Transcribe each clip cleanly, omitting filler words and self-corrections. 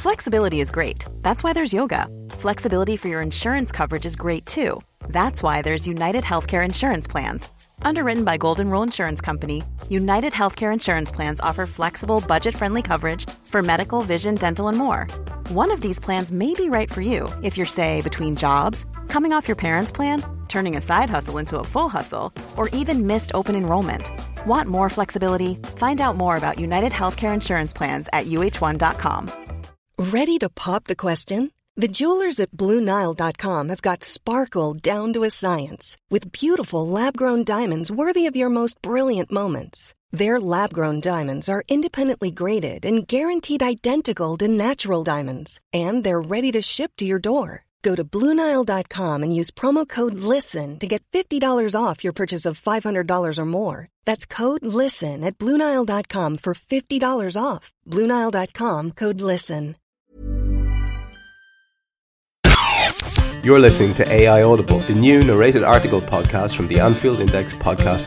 Flexibility is great. That's why there's yoga. Flexibility for your insurance coverage is great too. That's why there's United Healthcare Insurance Plans. Underwritten by Golden Rule Insurance Company, United Healthcare Insurance Plans offer flexible, budget-friendly coverage for medical, vision, dental, and more. One of these plans may be right for you if you're, say, between jobs, coming off your parents' plan, turning a side hustle into a full hustle, or even missed open enrollment. Want more flexibility? Find out more about United Healthcare Insurance Plans at uh1.com. Ready to pop the question? The jewelers at BlueNile.com have got sparkle down to a science with beautiful lab-grown diamonds worthy of your most brilliant moments. Their lab-grown diamonds are independently graded and guaranteed identical to natural diamonds, and they're ready to ship to your door. Go to BlueNile.com and use promo code LISTEN to get $50 off your purchase of $500 or more. That's code LISTEN at BlueNile.com for $50 off. BlueNile.com, code LISTEN. You're listening to AI Audible, the new narrated article podcast from the Anfield Index podcast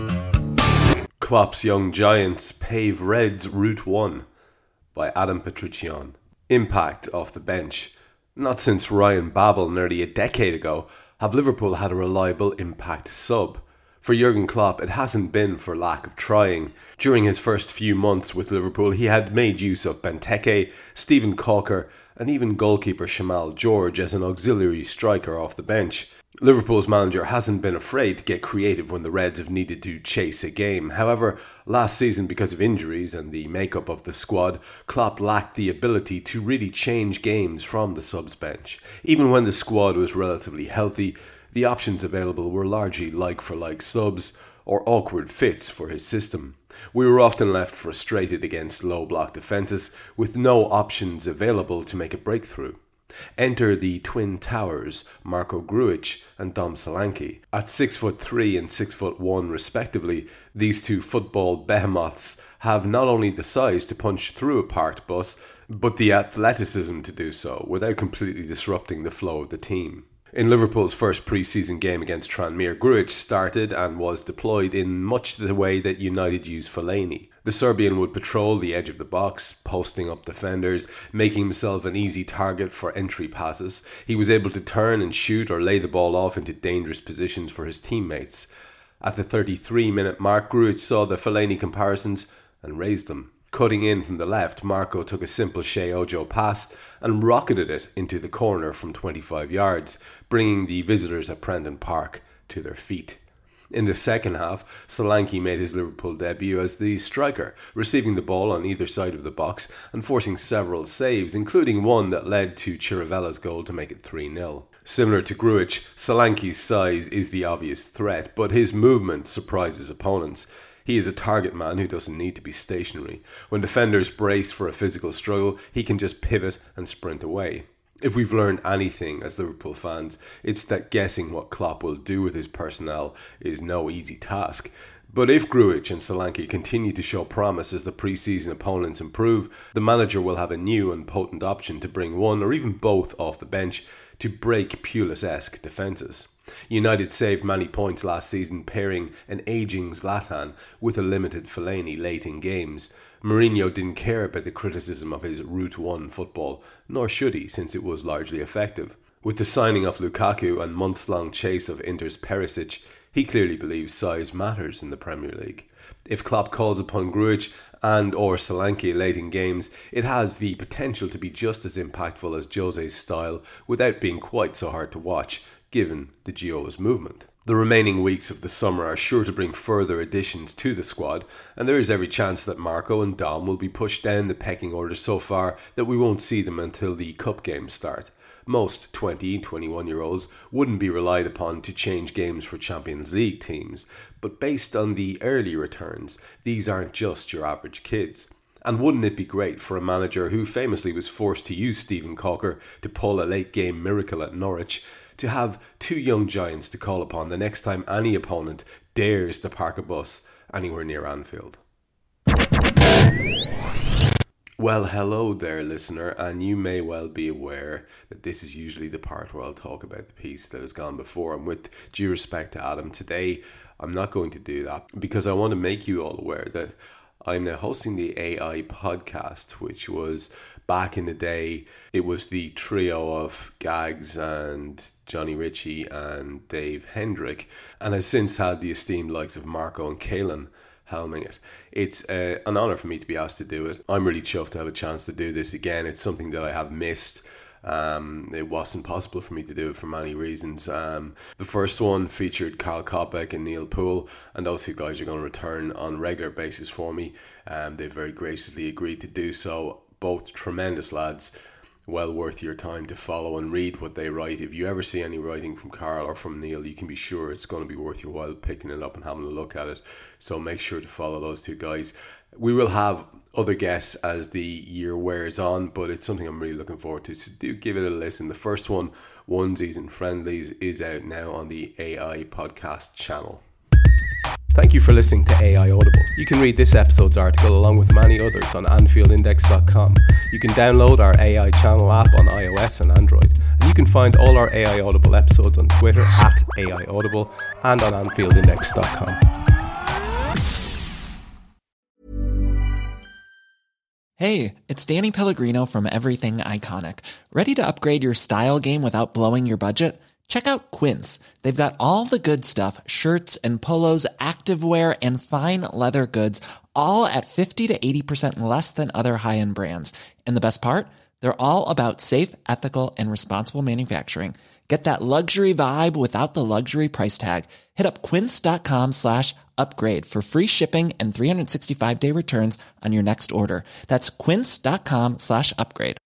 channel. Klopp's Young Giants pave Reds Route 1 by Adam Patrician. Impact off the bench. Not since Ryan Babel nearly a decade ago have Liverpool had a reliable impact sub. For Jurgen Klopp, it hasn't been for lack of trying. During his first few months with Liverpool, he had made use of Benteke, Stephen Caulker, and even goalkeeper Shamal George as an auxiliary striker off the bench. Liverpool's manager hasn't been afraid to get creative when the Reds have needed to chase a game. However, last season, because of injuries and the makeup of the squad, Klopp lacked the ability to really change games from the subs bench. Even when the squad was relatively healthy, the options available were largely like-for-like subs or awkward fits for his system. We were often left frustrated against low-block defences with no options available to make a breakthrough. Enter the twin towers, Marko Grujic and Dom Solanke. At 6'3" and 6'1" respectively, these two football behemoths have not only the size to punch through a parked bus, but the athleticism to do so without completely disrupting the flow of the team. In Liverpool's first pre-season game against Tranmere, Grujic started and was deployed in much the way that United used Fellaini. The Serbian would patrol the edge of the box, posting up defenders, making himself an easy target for entry passes. He was able to turn and shoot or lay the ball off into dangerous positions for his teammates. At the 33-minute mark, Grujic saw the Fellaini comparisons and raised them. Cutting in from the left, Marko took a simple Shea Ojo pass and rocketed it into the corner from 25 yards, bringing the visitors at Prenton Park to their feet. In the second half, Solanke made his Liverpool debut as the striker, receiving the ball on either side of the box and forcing several saves, including one that led to Chirivella's goal to make it 3-0. Similar to Grujic, Solanke's size is the obvious threat, but his movement surprises opponents. He is a target man who doesn't need to be stationary. When defenders brace for a physical struggle, he can just pivot and sprint away. If we've learned anything as Liverpool fans, it's that guessing what Klopp will do with his personnel is no easy task. But if Grujic and Solanke continue to show promise as the pre-season opponents improve, the manager will have a new and potent option to bring one or even both off the bench to break Pulis-esque defences. United saved many points last season pairing an ageing Zlatan with a limited Fellaini late in games. Mourinho didn't care about the criticism of his Route 1 football, nor should he, since it was largely effective. With the signing of Lukaku and months-long chase of Inter's Perisic, he clearly believes size matters in the Premier League. If Klopp calls upon Grujic and or Solanke late in games, it has the potential to be just as impactful as Jose's style without being quite so hard to watch, given the Gio's movement. The remaining weeks of the summer are sure to bring further additions to the squad, and there is every chance that Marko and Dom will be pushed down the pecking order so far that we won't see them until the cup games start. Most 20, 21-year-olds wouldn't be relied upon to change games for Champions League teams, but based on the early returns, these aren't just your average kids. And wouldn't it be great for a manager who famously was forced to use Stephen Caulker to pull a late-game miracle at Norwich, to have two young giants to call upon the next time any opponent dares to park a bus anywhere near Anfield? Well, hello there, listener, and you may well be aware that this is usually the part where I'll talk about the piece that has gone before, and with due respect to Adam, today I'm not going to do that because I want to make you all aware that I'm now hosting the AI podcast, which was Back in the day, it was the trio of Gags and Johnny Ritchie and Dave Hendrick, and has since had the esteemed likes of Marco and Kaelan helming it. It's an honour for me to be asked to do it. I'm really chuffed to have a chance to do this again. It's something that I have missed. It wasn't possible for me to do it for many reasons. The first one featured Carl Kopeck and Neil Poole, and those two guys are going to return on a regular basis for me. They've very graciously agreed to do so. Both tremendous lads, well worth your time to follow and read what they write. If you ever see any writing from Carl or from Neil, you can be sure it's going to be worth your while picking it up and having a look at it. So make sure to follow those two guys. We will have other guests as the year wears on, but it's something I'm really looking forward to, so do give it a listen. The first one, Onesies and Friendlies, is out now on the AI podcast channel. Thank you for listening to AI Audible. You can read this episode's article along with many others on AnfieldIndex.com. You can download our AI channel app on iOS and Android. And you can find all our AI Audible episodes on Twitter at AI Audible and on AnfieldIndex.com. Hey, it's Danny Pellegrino from Everything Iconic. Ready to upgrade your style game without blowing your budget? Check out Quince. They've got all the good stuff, shirts and polos, activewear, and fine leather goods, all at 50 to 80% less than other high-end brands. And the best part? They're all about safe, ethical, and responsible manufacturing. Get that luxury vibe without the luxury price tag. Hit up quince.com/upgrade for free shipping and 365-day returns on your next order. That's quince.com/upgrade.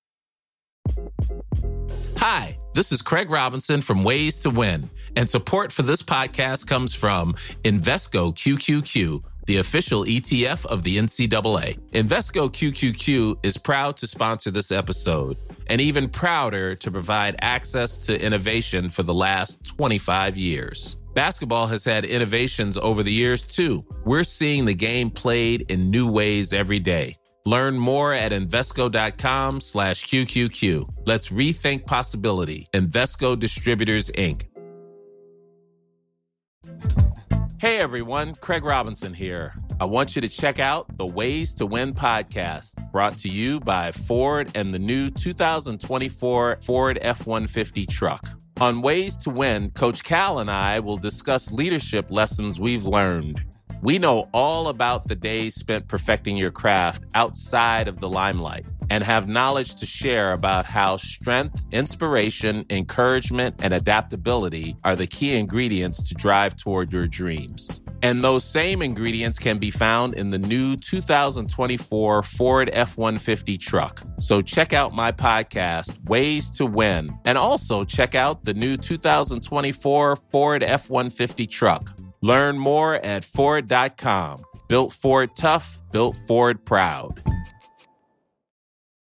Hi, this is Craig Robinson from Ways to Win, and support for this podcast comes from Invesco QQQ, the official ETF of the NCAA. Invesco QQQ is proud to sponsor this episode, and even prouder to provide access to innovation for the last 25 years. Basketball has had innovations over the years, too. We're seeing the game played in new ways every day. Learn more at Invesco.com/QQQ. Let's rethink possibility. Invesco Distributors, Inc. Hey everyone, Craig Robinson here. I want you to check out the Ways to Win podcast, brought to you by Ford and the new 2024 Ford F-150 truck. On Ways to Win, Coach Cal and I will discuss leadership lessons we've learned. We know all about the days spent perfecting your craft outside of the limelight and have knowledge to share about how strength, inspiration, encouragement, and adaptability are the key ingredients to drive toward your dreams. And those same ingredients can be found in the new 2024 Ford F-150 truck. So check out my podcast, Ways to Win, and also check out the new 2024 Ford F-150 truck. Learn more at Ford.com. Built Ford tough, built Ford proud.